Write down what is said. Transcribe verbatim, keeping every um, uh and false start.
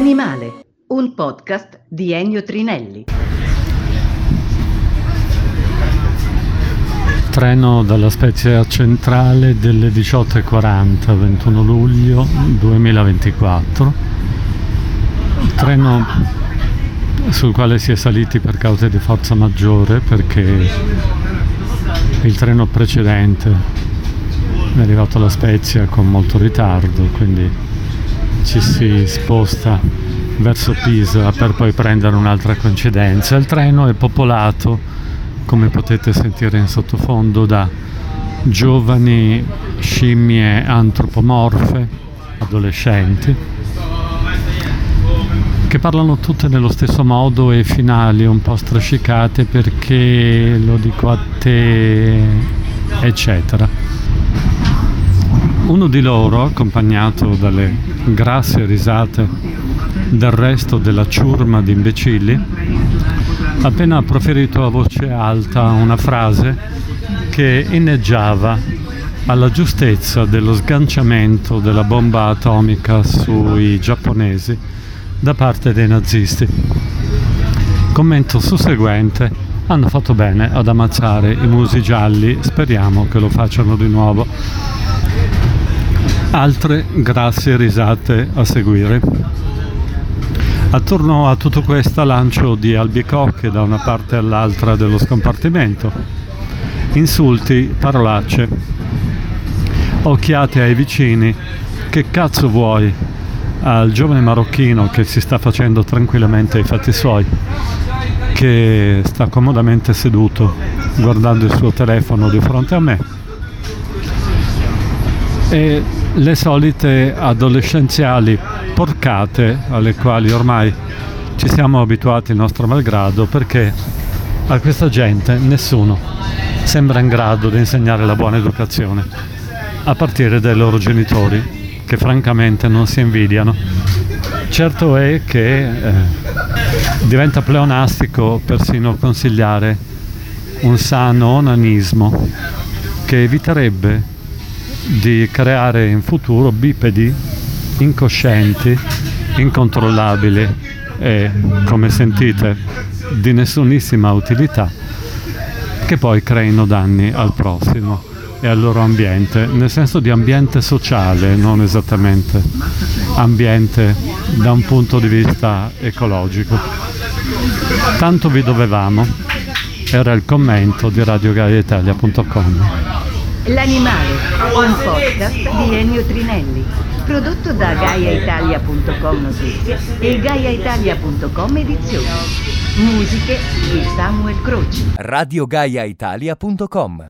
L'animale, un podcast di Ennio Trinelli. Treno dalla Spezia Centrale delle diciotto e quaranta, ventuno luglio duemilaventiquattro. Treno sul quale si è saliti per cause di forza maggiore, perché il treno precedente è arrivato alla Spezia con molto ritardo, quindi ci si sposta verso Pisa per poi prendere un'altra coincidenza. Il treno è popolato, come potete sentire in sottofondo, da giovani scimmie antropomorfe, adolescenti, che parlano tutte nello stesso modo e finali un po' strascicate, perché lo dico a te, eccetera. Uno di loro, accompagnato dalle grasse risate del resto della ciurma di imbecilli, ha appena proferito a voce alta una frase che inneggiava alla giustezza dello sganciamento della bomba atomica sui giapponesi da parte dei nazisti. Commento susseguente: hanno fatto bene ad ammazzare i musi gialli, speriamo che lo facciano di nuovo. Altre grasse risate a seguire. Attorno a tutto questo lancio di albicocche da una parte all'altra dello scompartimento, insulti, parolacce, occhiate ai vicini. Che cazzo vuoi? Al giovane marocchino che si sta facendo tranquillamente i fatti suoi, che sta comodamente seduto guardando il suo telefono di fronte a me, e le solite adolescenziali porcate alle quali ormai ci siamo abituati il nostro malgrado, perché a questa gente nessuno sembra in grado di insegnare la buona educazione, a partire dai loro genitori, che francamente non si invidiano. Certo è che eh, diventa pleonastico persino consigliare un sano onanismo che eviterebbe di creare in futuro bipedi incoscienti, incontrollabili e, come sentite, di nessunissima utilità, che poi creino danni al prossimo e al loro ambiente, nel senso di ambiente sociale, non esattamente ambiente da un punto di vista ecologico. Tanto vi dovevamo, era il commento di radio gaia italia punto com. L'animale, un podcast di Ennio Trinelli, prodotto da gaia italia punto com Notizie e gaia italia punto com Edizioni. Musiche di Samuel Croci. radio gaia italia punto com